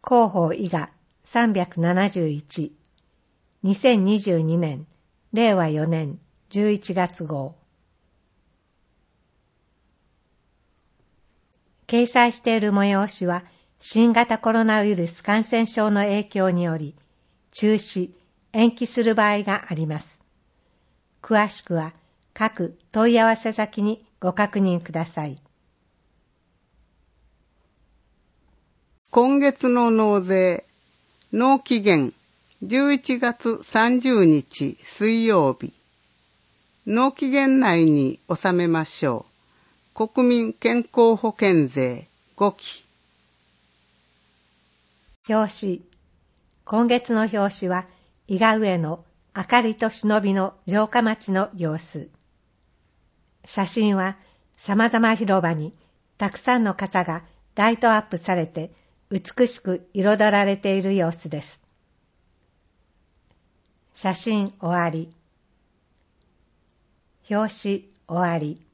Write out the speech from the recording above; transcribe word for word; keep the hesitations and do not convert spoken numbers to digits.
広報伊賀さんびゃくななじゅういち、にせんにじゅうにねんれいわよねんじゅういちがつ号。掲載している催しは新型コロナウイルス感染症の影響により中止、延期する場合があります。詳しくは各問い合わせ先にご確認ください。 今月の納税、納期限じゅういちがつさんじゅうにち水曜日。納期限内に納めましょう。国民健康保険税ごき。 表紙。今月の表紙は伊賀上の明かりと忍びの城下町の様子。写真は様々広場にたくさんの傘がライトアップされて美しく彩られている様子です。写真終わり。表紙終わり。